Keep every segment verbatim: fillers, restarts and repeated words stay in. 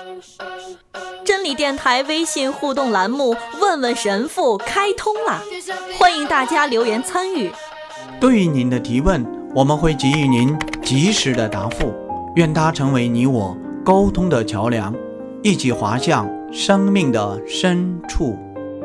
真理电台微信互动栏目问问神父开通了，欢迎大家留言参与。 对于您的提问，我们会给予您及时的答复，愿它成为你我沟通的桥梁，一起滑向生命的深处。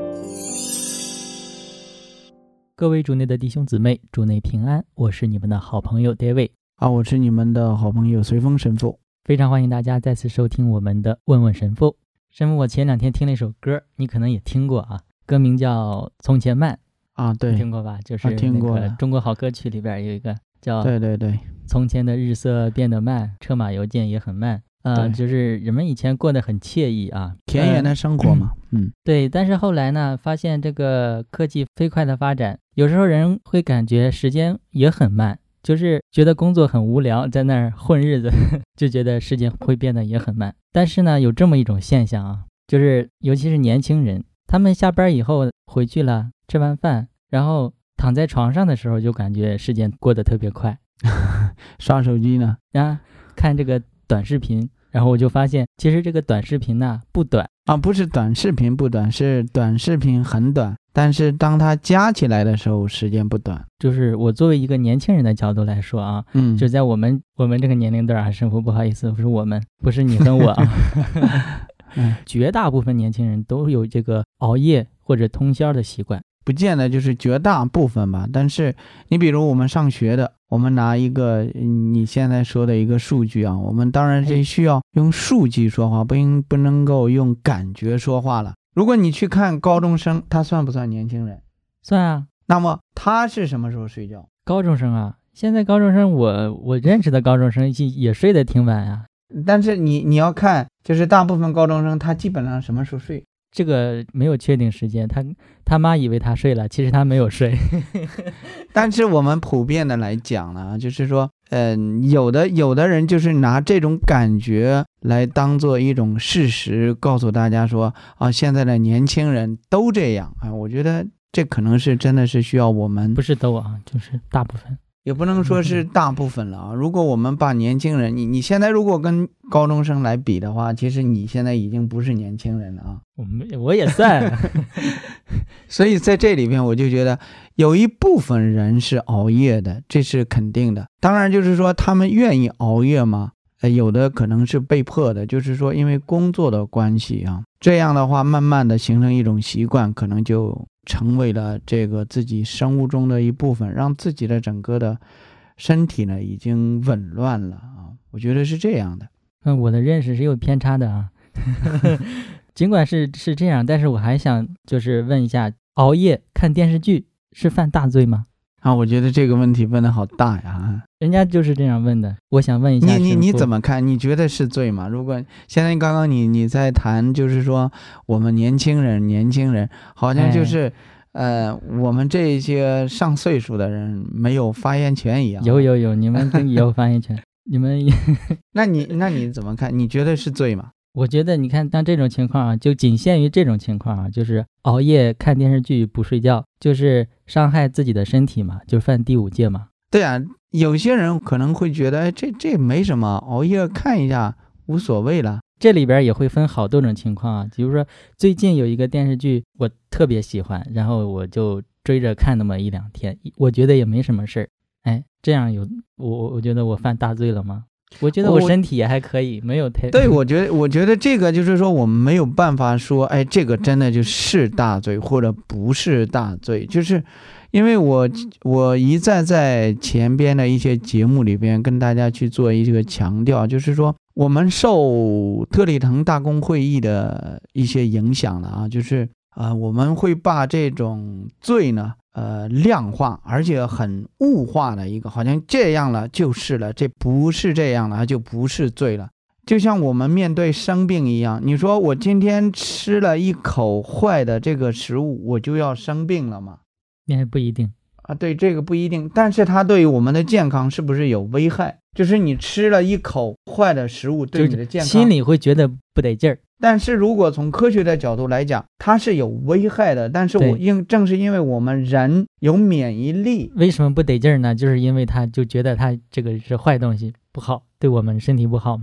各位主内的弟兄姊妹，主内平安，我是你们的好朋友 David 啊，我是你们的好朋友随风神父。 非常欢迎大家再次收听我们的问问神父。神父，我前两天听了一首歌，你可能也听过啊，歌名叫《从前慢》 啊，对， 听过吧？就是那个中国好歌曲里边有一个叫对对对， 从前的日色变得慢，车马邮件也很慢。呃，就是人们以前过得很惬意啊， 田园的生活嘛，呃、嗯， 对。但是后来呢，发现这个科技飞快的发展，有时候人会感觉时间也很慢，就是觉得工作很无聊，在那儿混日子，就觉得时间会变得也很慢。但是呢，有这么一种现象啊，就是尤其是年轻人，他们下班以后回去了，吃完饭，然后躺在床上的时候，就感觉时间过得特别快， 刷手机呢， 啊，看这个短视频。然后我就发现，其实这个短视频呢不短啊，不是短视频不短，是短视频很短，但是当它加起来的时候，时间不短。 就是我作为一个年轻人的角度来说啊，嗯，就在我们我们这个年龄段啊，神父不好意思，不是我们，不是你跟我啊，绝大部分年轻人都有这个熬夜或者通宵的习惯。 不见得就是绝大部分吧，但是你比如我们上学的，我们拿一个你现在说的一个数据啊，我们当然是需要用数据说话，不应不能够用感觉说话了。如果你去看高中生，他算不算年轻人？ 算啊。 那么他是什么时候睡觉？ 高中生啊，现在高中生我我认识的高中生也睡得挺晚啊。 但是你你要看，就是大部分高中生他基本上什么时候睡？ 这个没有确定时间，他他妈以为他睡了，其实他没有睡。 但是我们普遍的来讲呢，就是说，嗯、呃，有的有的人就是拿这种感觉来当做一种事实，告诉大家说啊，现在的年轻人都这样啊。我觉得这可能是真的是需要我们， 不是都啊，就是大部分。 也不能说是大部分了啊。如果我们把年轻人，你你现在如果跟高中生来比的话，其实你现在已经不是年轻人了啊。 我们我也算。 所以在这里边，我就觉得有一部分人是熬夜的，这是肯定的。当然，就是说他们愿意熬夜吗？呃，有的可能是被迫的，就是说因为工作的关系啊，这样的话慢慢的形成一种习惯，可能就成为了这个自己生物钟的一部分，让自己的整个的身体呢已经紊乱了啊。我觉得是这样的。 嗯，我的认识是有偏差的啊。尽管是是这样，但是我还想就是问一下，熬夜看电视剧是犯大罪吗？ 啊，我觉得这个问题问得好大呀！ 人家就是这样问的，我想问一下， 你你你怎么看？你觉得是罪吗？如果现在刚刚你你在谈，就是说我们年轻人，年轻人好像就是，哎、呃，我们这些上岁数的人没有发言权一样。 有有有，你们也有发言权，你们也。 那你那你怎么看？你觉得是罪吗？ 我觉得你看，像这种情况啊，就仅限于这种情况啊，就是熬夜看电视剧不睡觉，就是伤害自己的身体嘛，就犯第五戒嘛。 对啊，有些人可能会觉得，哎，这这没什么，熬夜看一下无所谓了。 这里边也会分好多种情况啊，比如说最近有一个电视剧我特别喜欢，然后我就追着看那么一两天，我觉得也没什么事儿。哎，这样有我我觉得我犯大罪了吗？我觉得我身体也还可以，没有太对。我觉得，我觉得这个就是说，我们没有办法说，哎，这个真的就是大罪或者不是大罪，就是因为我我一再在前边的一些节目里边跟大家去做一个强调，就是说我们受特里腾大公会议的一些影响了啊，就是啊、呃，我们会把这种罪呢。呃，量化而且很物化的一个，好像这样了就是了，这不是这样了就不是罪了。就像我们面对生病一样，你说我今天吃了一口坏的这个食物，我就要生病了吗？ 也不一定啊，对，这个不一定，但是它对于我们的健康是不是有危害？就是你吃了一口坏的食物，对你的健康心里会觉得不得劲儿。 但是如果从科学的角度来讲，它是有危害的。但是我因正是因为我们人有免疫力， 为什么不得劲儿呢？就是因为他就觉得他这个是坏东西，不好，对我们身体不好嘛。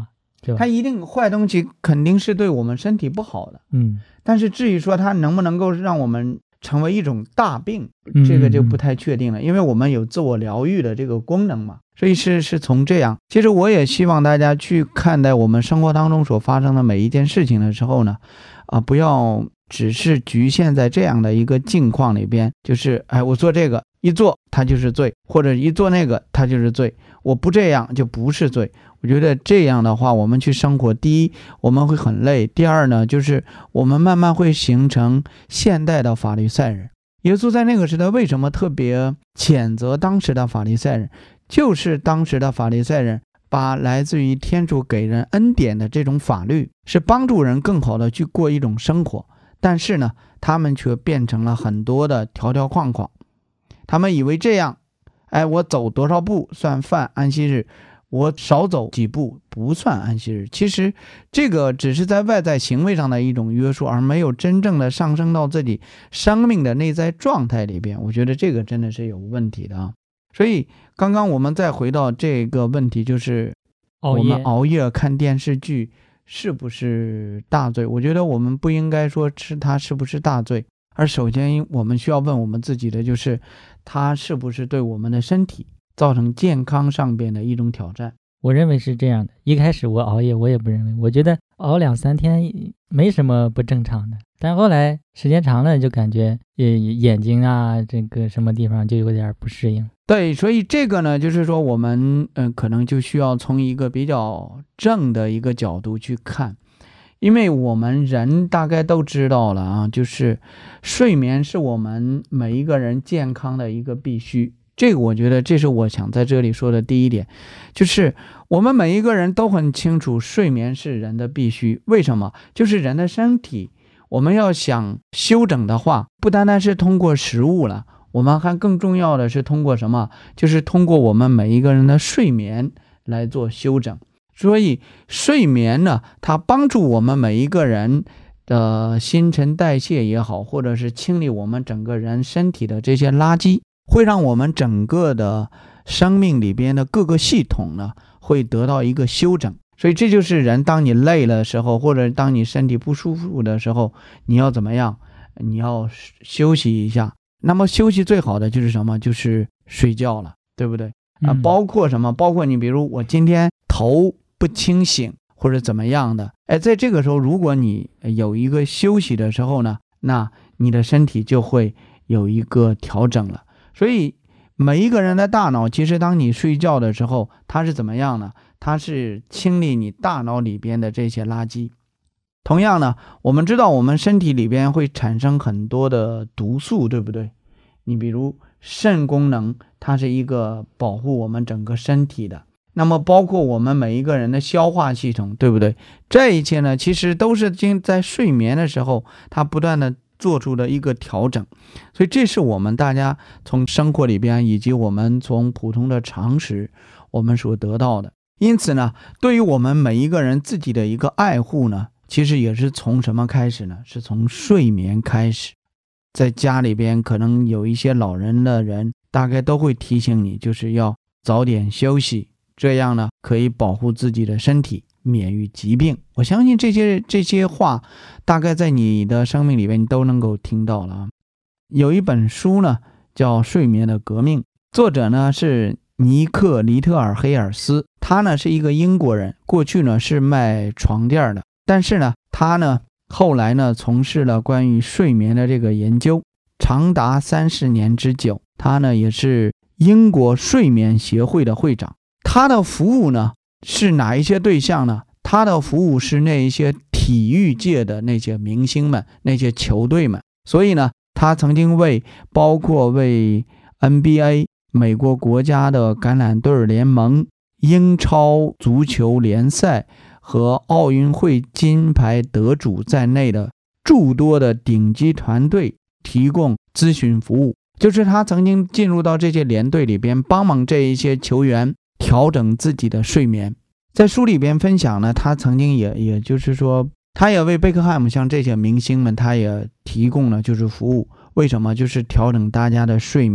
对吧？ 它一定坏东西肯定是对我们身体不好的， 嗯， 但是至于说它能不能够让我们成为一种大病， 嗯这个就不太确定了，因为我们有自我疗愈的这个功能嘛，所以是是从这样。其实我也希望大家去看待我们生活当中所发生的每一件事情的时候呢，啊，不要只是局限在这样的一个境况里边，就是哎，我做这个一做它就是罪，或者一做那个它就是罪，我不这样就不是罪。我觉得这样的话，我们去生活，第一我们会很累，第二呢，就是我们慢慢会形成现代的法利赛人。耶稣在那个时代为什么特别谴责当时的法利赛人？就是当时的法利赛人把来自于天主给人恩典的这种法律，是帮助人更好的去过一种生活，但是呢，他们却变成了很多的条条框框。他们以为这样，哎，我走多少步算犯安息日，我少走几步不算安息日。其实这个只是在外在行为上的一种约束，而没有真正的上升到自己生命的内在状态里边。我觉得这个真的是有问题的啊。所以刚刚我们再回到这个问题，就是我们熬夜看电视剧是不是大罪？我觉得我们不应该说是它是不是大罪，而首先我们需要问我们自己的就是它是不是对我们的身体造成健康上边的一种挑战。 我认为是这样的，一开始我熬夜我也不认为，我觉得熬两三天没什么不正常的，但后来时间长了就感觉眼睛啊这个什么地方就有点不适应。 对，所以这个呢，就是说我们嗯、呃，可能就需要从一个比较正的一个角度去看，因为我们人大概都知道了啊，就是睡眠是我们每一个人健康的一个必须。这个我觉得这是我想在这里说的第一点，就是我们每一个人都很清楚睡眠是人的必须。为什么？就是人的身体我们要想休整的话，不单单是通过食物了，我们还更重要的是通过什么？就是通过我们每一个人的睡眠来做休整。所以睡眠呢，它帮助我们每一个人的新陈代谢也好，或者是清理我们整个人身体的这些垃圾，会让我们整个的生命里边的各个系统呢，会得到一个休整。所以这就是人当你累了的时候，或者当你身体不舒服的时候，你要怎么样？你要休息一下。那么休息最好的就是什么？就是睡觉了，对不对？啊、呃，包括什么？包括你比如我今天头不清醒或者怎么样的，哎，在这个时候如果你有一个休息的时候呢，那你的身体就会有一个调整了。所以每一个人的大脑其实当你睡觉的时候，它是怎么样呢？它是清理你大脑里边的这些垃圾。同样呢，我们知道我们身体里边会产生很多的毒素，对不对？你比如肾功能，它是一个保护我们整个身体的，那么包括我们每一个人的消化系统，对不对？这一切呢，其实都是在睡眠的时候它不断的做出的一个调整。所以这是我们大家从生活里边以及我们从普通的常识我们所得到的。因此呢，对于我们每一个人自己的一个爱护呢，其实也是从什么开始呢？是从睡眠开始。在家里边可能有一些老人的人大概都会提醒你，就是要早点休息，这样呢可以保护自己的身体免于疾病。我相信这些这些话大概在你的生命里边你都能够听到了。有一本书呢叫《睡眠的革命》，作者呢是尼克·里特尔黑尔斯，他呢是一个英国人，过去呢是卖床垫的，但是呢他呢后来呢从事了关于睡眠的这个研究，长达三十年之久。他呢也是英国睡眠协会的会长。他的服务呢是哪一些对象呢？他的服务是那一些体育界的那些明星们，那些球队们。所以呢他曾经为包括为 N B A 美国国家的橄榄队联盟、英超足球联赛和奥运会金牌得主在内的诸多的顶级团队提供咨询服务。就是他曾经进入到这些联队里边，帮忙这一些球员调整自己的睡眠。在书里边分享呢，他曾经也也就是说他也为贝克汉姆像这些明星们他也提供了就是服务。为什么？就是调整大家的睡眠。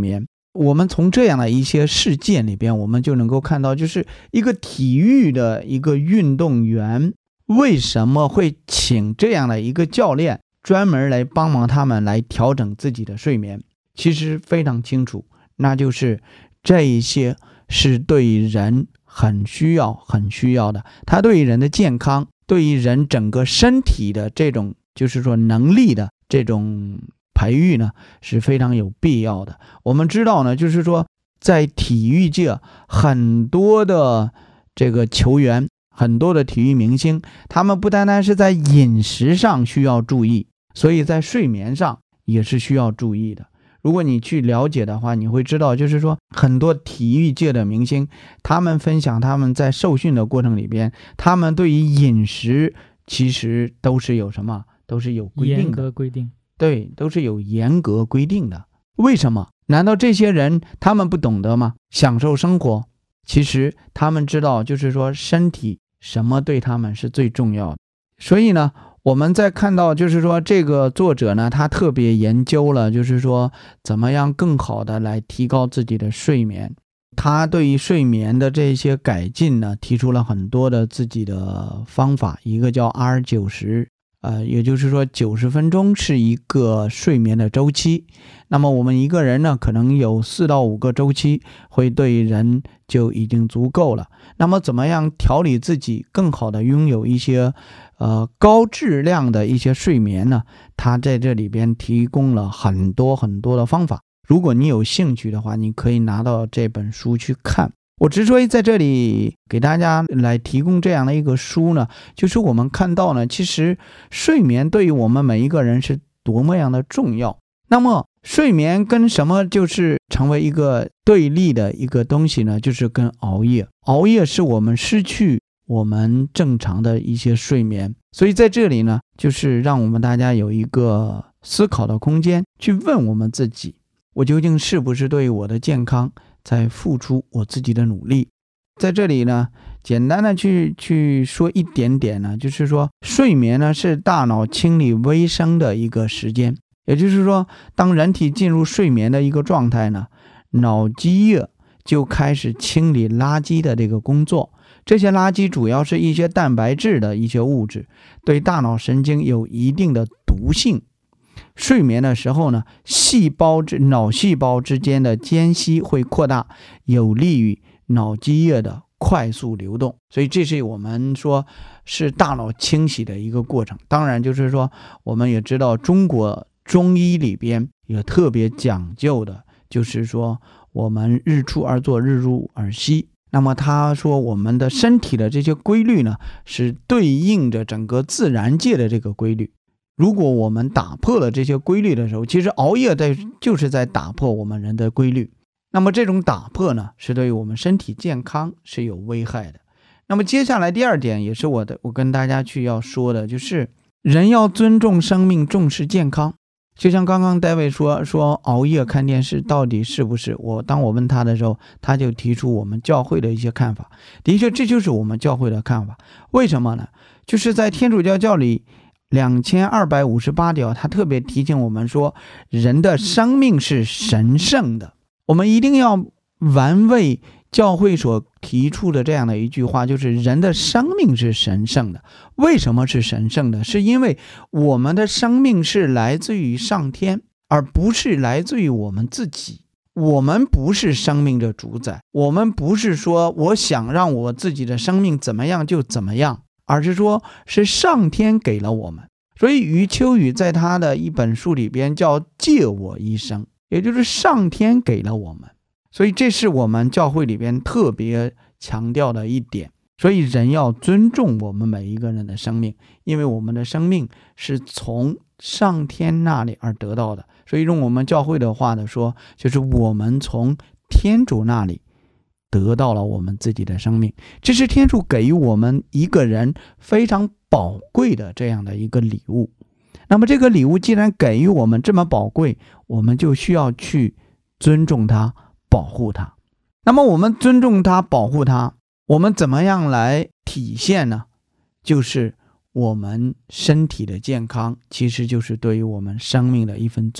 我们从这样的一些事件里边，我们就能够看到，就是一个体育的一个运动员为什么会请这样的一个教练专门来帮忙他们来调整自己的睡眠，其实非常清楚，那就是这一些是对人很需要很需要的，它对于人的健康，对于人整个身体的这种就是说能力的这种培育呢是非常有必要的。我们知道呢，就是说在体育界很多的这个球员，很多的体育明星，他们不单单是在饮食上需要注意，所以在睡眠上也是需要注意的。如果你去了解的话，你会知道，就是说很多体育界的明星，他们分享他们在受训的过程里边，他们对于饮食其实都是有什么，都是有规定的， 严格规定。 对，都是有严格规定的。为什么？难道这些人他们不懂得吗？享受生活，其实他们知道，就是说身体什么对他们是最重要的。所以呢，我们在看到就是说这个作者呢，他特别研究了就是说怎么样更好的来提高自己的睡眠。他对于睡眠的这些改进呢，提出了很多的自己的方法，一个叫 R 九十，呃，也就是说九十分钟是一个睡眠的周期。那么我们一个人呢，可能有四到五个周期，会对人就已经足够了。那么怎么样调理自己，更好的拥有一些呃高质量的一些睡眠呢？他在这里边提供了很多很多的方法。如果你有兴趣的话，你可以拿到这本书去看。我之所以在这里给大家来提供这样的一个书呢，就是我们看到呢，其实睡眠对于我们每一个人是多么样的重要。那么睡眠跟什么就是成为一个对立的一个东西呢？就是跟熬夜。熬夜是我们失去我们正常的一些睡眠。所以在这里呢，就是让我们大家有一个思考的空间，去问我们自己，我究竟是不是对我的健康在付出我自己的努力。在这里呢，简单的去去说一点点呢，就是说睡眠呢是大脑清理微生的一个时间。也就是说，当人体进入睡眠的一个状态呢，脑积液就开始清理垃圾的这个工作。这些垃圾主要是一些蛋白质的一些物质，对大脑神经有一定的毒性。睡眠的时候呢，细胞之脑细胞之间的间隙会扩大，有利于脑积液的快速流动。所以这是我们说是大脑清洗的一个过程。当然就是说，我们也知道中国中医里边也特别讲究的，就是说我们日出而作，日入而息。那么他说我们的身体的这些规律呢，是对应着整个自然界的这个规律。如果我们打破了这些规律的时候，其实熬夜在就是在打破我们人的规律。那么这种打破呢，是对于我们身体健康是有危害的。那么接下来第二点也是我的我跟大家去要说的，就是人要尊重生命，重视健康。就像刚刚戴维说说熬夜看电视到底是不是，我当我问他的时候，他就提出我们教会的一些看法。的确这就是我们教会的看法。为什么呢？就是在天主教教理两千二百五十八条，他特别提醒我们说，人的生命是神圣的。我们一定要玩味教会所提出的这样的一句话，就是人的生命是神圣的。为什么是神圣的？是因为我们的生命是来自于上天，而不是来自于我们自己。我们不是生命的主宰，我们不是说我想让我自己的生命怎么样就怎么样，而是说是上天给了我们。所以余秋雨在他的一本书里边叫借我一生，也就是上天给了我们。所以这是我们教会里边特别强调的一点。所以人要尊重我们每一个人的生命，因为我们的生命是从上天那里而得到的。所以用我们教会的话的说，就是我们从天主那里得到了我们自己的生命。这是天主给予我们一个人非常宝贵的这样的一个礼物。那么这个礼物既然给予我们这么宝贵，我们就需要去尊重它，保护它。那么我们尊重它，保护它，我们怎么样来体现呢？就是我们身体的健康，其实就是对于我们生命的一份尊重。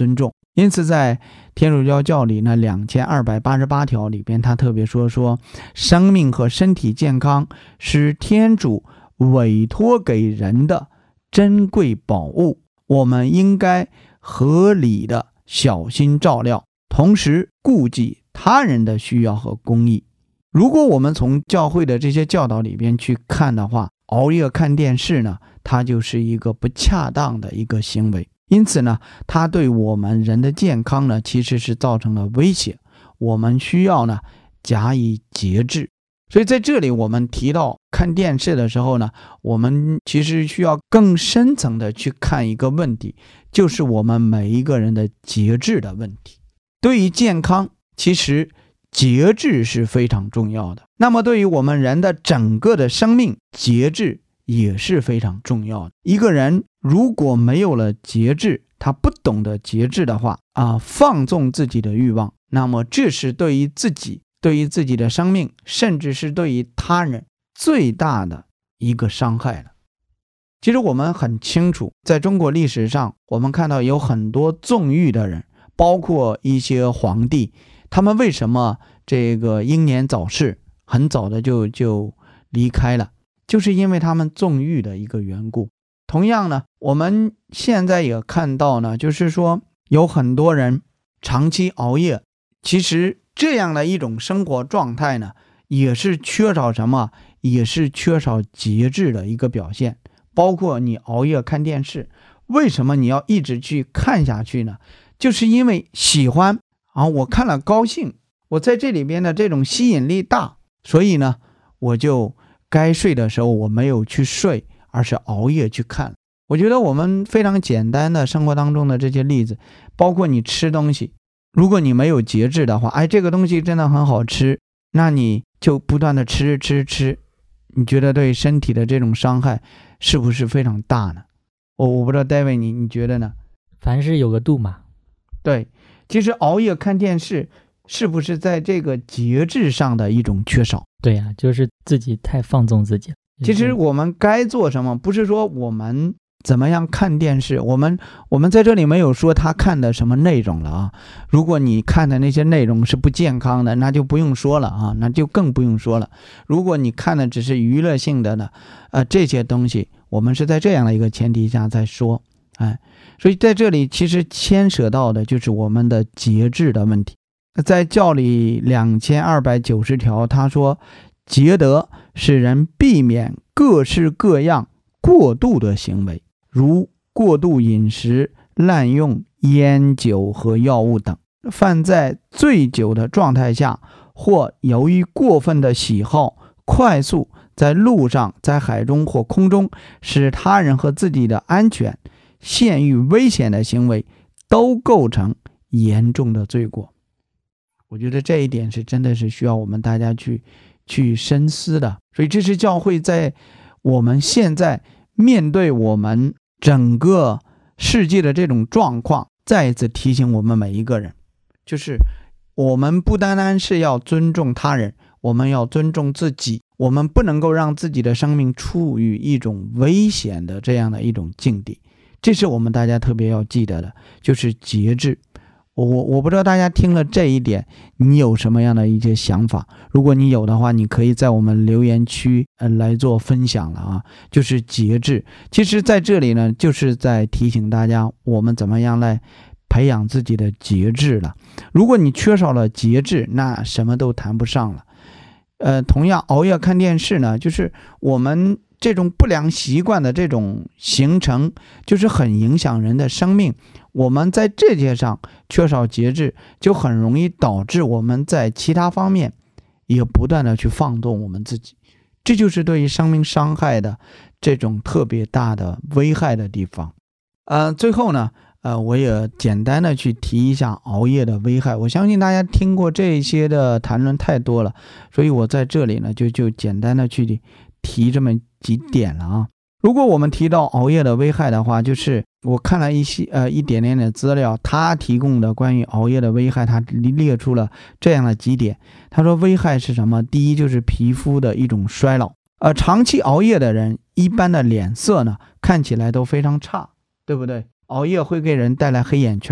因此在天主教教理呢两千二百八十八条里边，他特别说说生命和身体健康是天主委托给人的珍贵宝物，我们应该合理的小心照料，同时顾及他人的需要和公益。如果我们从教会的这些教导里边去看的话，熬夜看电视呢，它就是一个不恰当的一个行为，因此呢，它对我们人的健康呢，其实是造成了威胁，我们需要呢加以节制。所以在这里我们提到看电视的时候呢，我们其实需要更深层的去看一个问题，就是我们每一个人的节制的问题。对于健康，其实节制是非常重要的，那么对于我们人的整个的生命，节制也是非常重要的。一个人如果没有了节制，他不懂得节制的话啊，放纵自己的欲望，那么这是对于自己对于自己的生命，甚至是对于他人最大的一个伤害了。其实我们很清楚，在中国历史上，我们看到有很多纵欲的人，包括一些皇帝，他们为什么这个英年早逝，很早的就就离开了，就是因为他们纵欲的一个缘故。同样呢，我们现在也看到呢，就是说有很多人长期熬夜，其实这样的一种生活状态呢，也是缺少什么，也是缺少节制的一个表现。包括你熬夜看电视，为什么你要一直去看下去呢？就是因为喜欢啊，我看了高兴，我在这里边的这种吸引力大，所以呢，我就该睡的时候我没有去睡，而是熬夜去看。我觉得我们非常简单的生活当中的这些例子，包括你吃东西，如果你没有节制的话，哎，这个东西真的很好吃，那你就不断的吃吃吃，你觉得对身体的这种伤害是不是非常大呢？我我不知道 David 你你觉得呢？ 凡事有个度嘛。 对，其实熬夜看电视是不是在这个节制上的一种缺少？ 对呀、啊，就是自己太放纵自己。 其实我们该做什么，不是说我们怎么样看电视，我们我们在这里没有说他看的什么内容了啊。如果你看的那些内容是不健康的，那就不用说了啊，那就更不用说了。如果你看的只是娱乐性的呢，呃，这些东西我们是在这样的一个前提下在说，哎，所以在这里其实牵涉到的就是我们的节制的问题。在教理两千二百九十条，他说节德使人避免各式各样过度的行为，如过度饮食、滥用烟酒和药物等。犯在醉酒的状态下，或由于过分的喜好，快速在路上、在海中或空中使他人和自己的安全陷于危险的行为，都构成严重的罪过。我觉得这一点是真的是需要我们大家去去深思的。所以这是教会在我们现在面对我们整个世界的这种状况，再一次提醒我们每一个人，就是我们不单单是要尊重他人，我们要尊重自己，我们不能够让自己的生命处于一种危险的这样的一种境地。这是我们大家特别要记得的，就是节制。我我不知道大家听了这一点你有什么样的一些想法，如果你有的话，你可以在我们留言区呃来做分享了啊。就是节制，其实在这里呢，就是在提醒大家我们怎么样来培养自己的节制了。如果你缺少了节制，那什么都谈不上了。呃，同样熬夜看电视呢，就是我们这种不良习惯的这种形成，就是很影响人的生命。我们在这些上缺少节制，就很容易导致我们在其他方面也不断的去放纵我们自己，这就是对于生命伤害的这种特别大的危害的地方。呃，最后呢，呃，我也简单的去提一下熬夜的危害。我相信大家听过这些的谈论太多了，所以我在这里呢就就简单的去提这么几点了啊。如果我们提到熬夜的危害的话，就是我看了一些呃一点点的资料，他提供的关于熬夜的危害，他列出了这样的几点。他说危害是什么？第一就是皮肤的一种衰老，呃，长期熬夜的人一般的脸色呢看起来都非常差，对不对？熬夜会给人带来黑眼圈，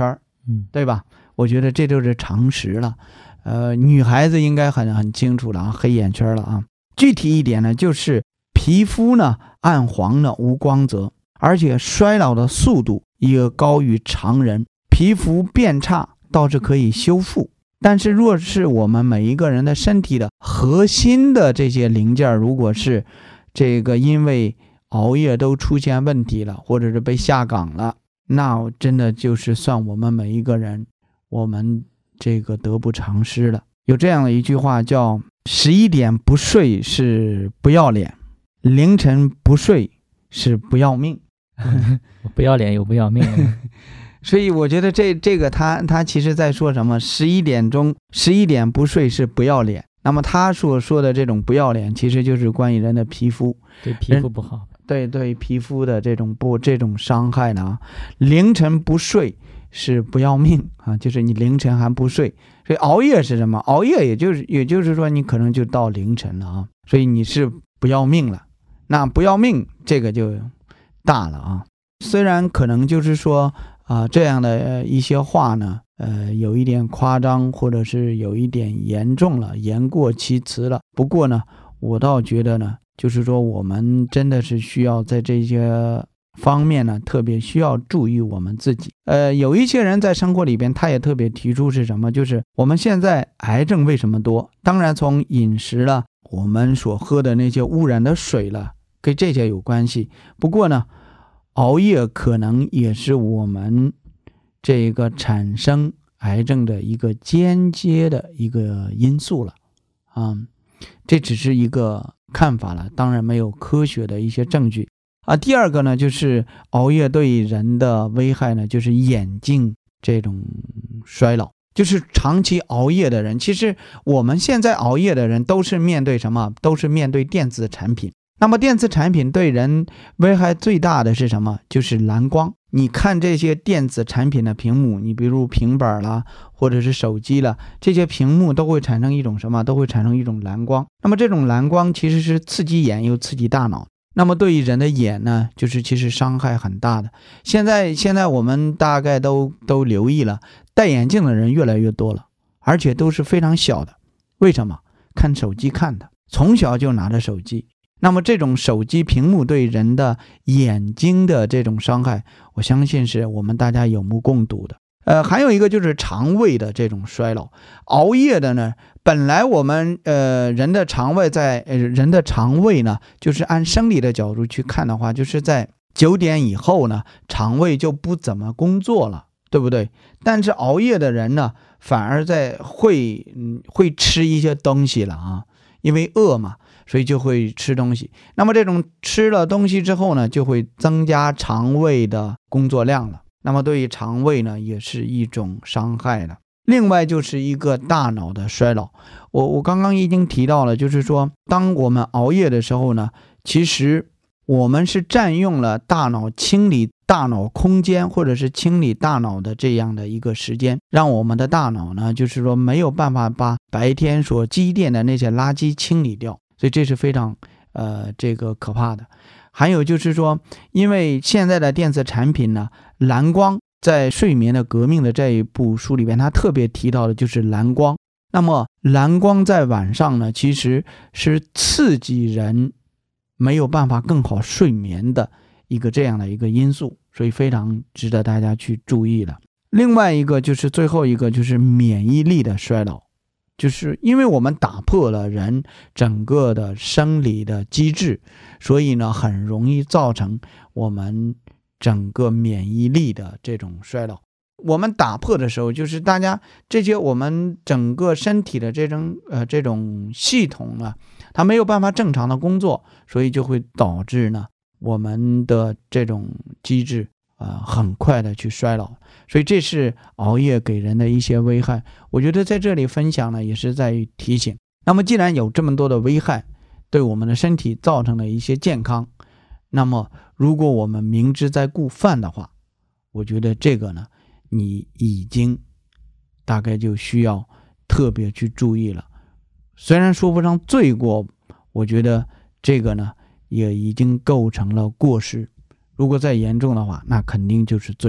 嗯， 对吧？我觉得这就是常识了。呃，女孩子应该很很清楚了啊，黑眼圈了啊。具体一点呢，就是皮肤呢暗黄呢无光泽，而且衰老的速度也高于常人。皮肤变差倒是可以修复，但是若是我们每一个人的身体的核心的这些零件，如果是这个因为熬夜都出现问题了，或者是被下岗了，那真的就是算我们每一个人，我们这个得不偿失了。有这样的一句话叫十一点不睡是不要脸，凌晨不睡是不要命。 我不要脸又不要命。 所以我觉得这这个他他其实在说什么？十一点钟十一点不睡是不要脸。那么他所说的这种不要脸，其实就是关于人的皮肤， 对皮肤不好， 对对皮肤的这种不这种伤害呢啊。凌晨不睡是不要命啊，就是你凌晨还不睡。所以熬夜是什么？熬夜也就是也就是说你可能就到凌晨了啊，所以你是不要命了。那不要命这个就大了啊。虽然可能就是说啊、呃，这样的一些话呢，呃，有一点夸张，或者是有一点严重了，言过其词了。不过呢，我倒觉得呢，就是说我们真的是需要在这些方面呢，特别需要注意我们自己。呃，有一些人在生活里边，他也特别提出是什么，就是我们现在癌症为什么多？当然从饮食了，我们所喝的那些污染的水了，跟这些有关系。不过呢，熬夜可能也是我们这个产生癌症的一个间接的一个因素了啊，这只是一个看法了，当然没有科学的一些证据啊。第二个呢，就是熬夜对人的危害呢，就是眼睛这种衰老，就是长期熬夜的人，其实我们现在熬夜的人都是面对什么？都是面对电子产品。那么电子产品对人危害最大的是什么？就是蓝光。你看这些电子产品的屏幕，你比如平板啦，或者是手机啦，这些屏幕都会产生一种什么？都会产生一种蓝光。那么这种蓝光其实是刺激眼又刺激大脑。那么对于人的眼呢，就是其实伤害很大的。现在现在我们大概都都留意了，戴眼镜的人越来越多了，而且都是非常小的。为什么？看手机看的，从小就拿着手机。那么这种手机屏幕对人的眼睛的这种伤害，我相信是我们大家有目共睹的。呃，还有一个就是肠胃的这种衰老。熬夜的呢，本来我们呃人的肠胃在呃人的肠胃呢，就是按生理的角度去看的话，就是在九点以后呢，肠胃就不怎么工作了，对不对？但是熬夜的人呢，反而在会嗯会吃一些东西了啊，因为饿嘛。所以就会吃东西，那么这种吃了东西之后呢，就会增加肠胃的工作量了，那么对于肠胃呢也是一种伤害了。另外就是一个大脑的衰老，我我刚刚已经提到了，就是说当我们熬夜的时候呢，其实我们是占用了大脑清理大脑空间，或者是清理大脑的这样的一个时间，让我们的大脑呢，就是说没有办法把白天所积淀的那些垃圾清理掉。所以这是非常呃这个可怕的。还有就是说，因为现在的电子产品呢，蓝光在睡眠的革命的这一部书里边，他特别提到的就是蓝光。那么蓝光在晚上呢，其实是刺激人没有办法更好睡眠的一个这样的一个因素，所以非常值得大家去注意了。另外一个就是最后一个就是免疫力的衰老。就是因为我们打破了人整个的生理的机制，所以呢很容易造成我们整个免疫力的这种衰老。我们打破的时候，就是大家这些我们整个身体的这种呃这种系统呢，它没有办法正常的工作，所以就会导致呢我们的这种机制呃，很快的去衰老，所以这是熬夜给人的一些危害。我觉得在这里分享呢，也是在于提醒。那么既然有这么多的危害，对我们的身体造成了一些健康，那么如果我们明知在故犯的话，我觉得这个呢，你已经大概就需要特别去注意了。虽然说不上罪过，我觉得这个呢，也已经构成了过失。如果再严重的话，那肯定就是罪了。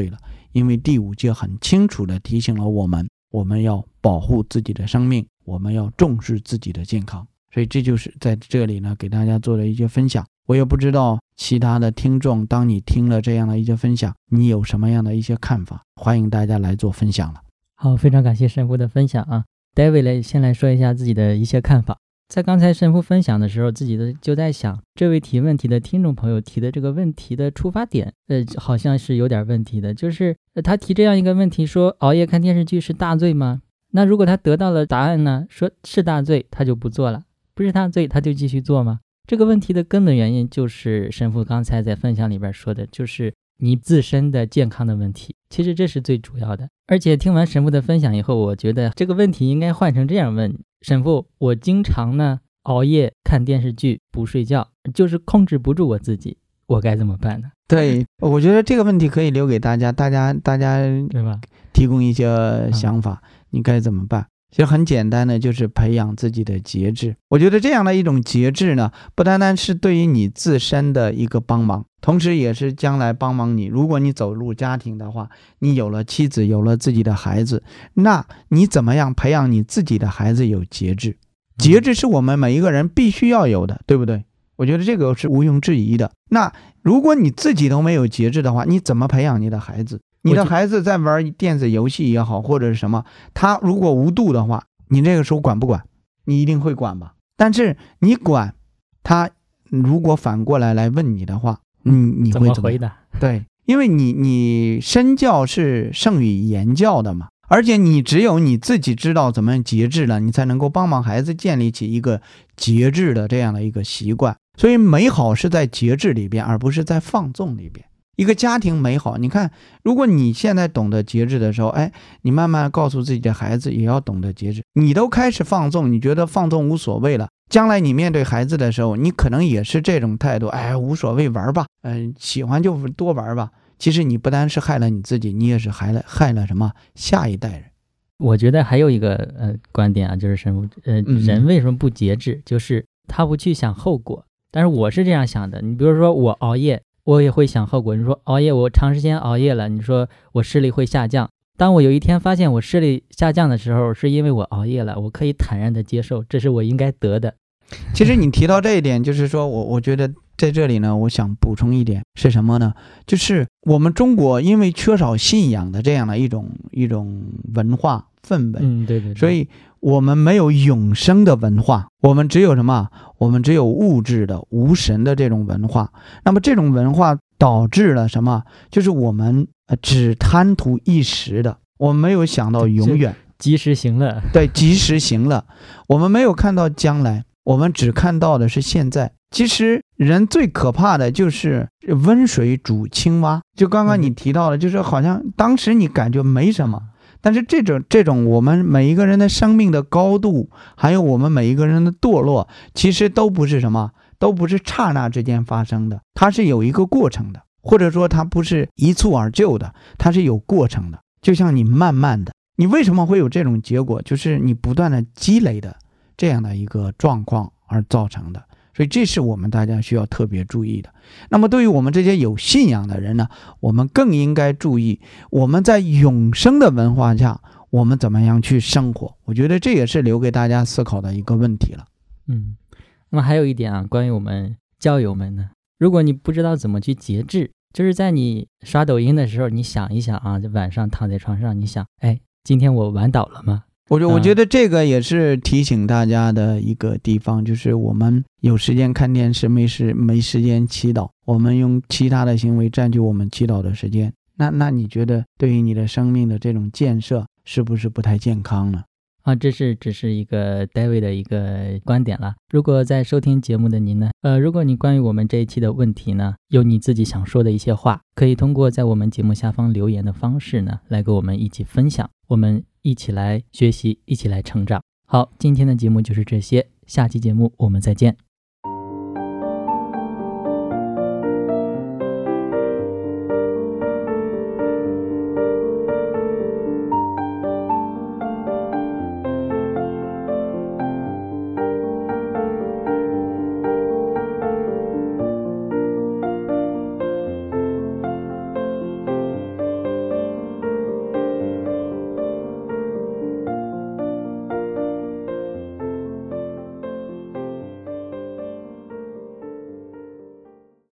因为第五戒很清楚地提醒了我们，我们要保护自己的生命，我们要重视自己的健康。所以这就是在这里呢给大家做的一些分享。我也不知道其他的听众，当你听了这样的一些分享，你有什么样的一些看法，欢迎大家来做分享了。 好，非常感谢神父的分享啊。 David 来先来说一下自己的一些看法。在刚才神父分享的时候，自己的就在想，这位提问题的听众朋友提的这个问题的出发点呃，好像是有点问题的。就是、呃、他提这样一个问题，说熬夜看电视剧是大罪吗？那如果他得到了答案呢，说是大罪，他就不做了，不是大罪他就继续做吗？这个问题的根本原因就是神父刚才在分享里边说的，就是你自身的健康的问题，其实这是最主要的。而且听完神父的分享以后，我觉得这个问题应该换成这样问：神父，我经常呢熬夜看电视剧不睡觉，就是控制不住我自己，我该怎么办呢？ 对，我觉得这个问题可以留给大家，大家大家对吧？ 提供一些想法，嗯、你该怎么办？其实很简单的，就是培养自己的节制。我觉得这样的一种节制呢，不单单是对于你自身的一个帮忙，同时也是将来帮忙你。如果你走入家庭的话，你有了妻子，有了自己的孩子，那你怎么样培养你自己的孩子有节制？节制是我们每一个人必须要有的，对不对？我觉得这个是毋庸置疑的。那如果你自己都没有节制的话，你怎么培养你的孩子？你的孩子在玩电子游戏也好，或者是什么，他如果无度的话，你这个时候管不管？你一定会管吧。但是你管他，如果反过来来问你的话，你你会怎么回答？ 对，因为你你身教是胜于言教的嘛，而且你只有你自己知道怎么样节制了，你才能够帮忙孩子建立起一个节制的这样的一个习惯。所以美好是在节制里边，而不是在放纵里边。一个家庭美好，你看，如果你现在懂得节制的时候，哎，你慢慢告诉自己的孩子也要懂得节制。你都开始放纵，你觉得放纵无所谓了，将来你面对孩子的时候，你可能也是这种态度，哎，无所谓，玩吧，嗯、呃，喜欢就多玩吧。其实你不单是害了你自己，你也是害了害了什么下一代人。 我觉得还有一个呃观点啊，就是神父，呃，人为什么不节制？就是他不去想后果。但是我是这样想的，你比如说我熬夜，我也会想后果。你说熬夜，我长时间熬夜了，你说我视力会下降。当我有一天发现我视力下降的时候，是因为我熬夜了，我可以坦然的接受，这是我应该得的。 其实你提到这一点，就是说我我觉得在这里呢，我想补充一点是什么呢？就是我们中国因为缺少信仰的这样的一种一种文化氛围， 嗯，对对对， 所以我们没有永生的文化，我们只有什么？我们只有物质的无神的这种文化。那么这种文化导致了什么？就是我们只贪图一时的，我们没有想到永远， 及时行乐。 对，及时行乐，我们没有看到将来，我们只看到的是现在。其实人最可怕的就是温水煮青蛙，就刚刚你提到的，就是好像当时你感觉没什么，但是这种这种我们每一个人的生命的高度，还有我们每一个人的堕落，其实都不是什么，都不是刹那之间发生的，它是有一个过程的，或者说它不是一蹴而就的，它是有过程的。就像你慢慢的，你为什么会有这种结果？就是你不断的积累的这样的一个状况而造成的。所以这是我们大家需要特别注意的。那么对于我们这些有信仰的人呢，我们更应该注意我们在永生的文化下，我们怎么样去生活。我觉得这也是留给大家思考的一个问题了。 嗯，那么还有一点啊，关于我们教友们呢，如果你不知道怎么去节制，就是在你刷抖音的时候，你想一想啊，晚上躺在床上，你想，哎，今天我玩倒了吗？ 我觉我觉得这个也是提醒大家的一个地方，就是我们有时间看电视，没时没时间祈祷，我们用其他的行为占据我们祈祷的时间，那那你觉得对于你的生命的这种建设是不是不太健康呢？ 啊，这是只是一个 David 的一个观点了。如果在收听节目的您呢，呃，如果你关于我们这一期的问题呢，有你自己想说的一些话，可以通过在我们节目下方留言的方式呢，来跟我们一起分享，我们一起来学习，一起来成长。好，今天的节目就是这些，下期节目我们再见。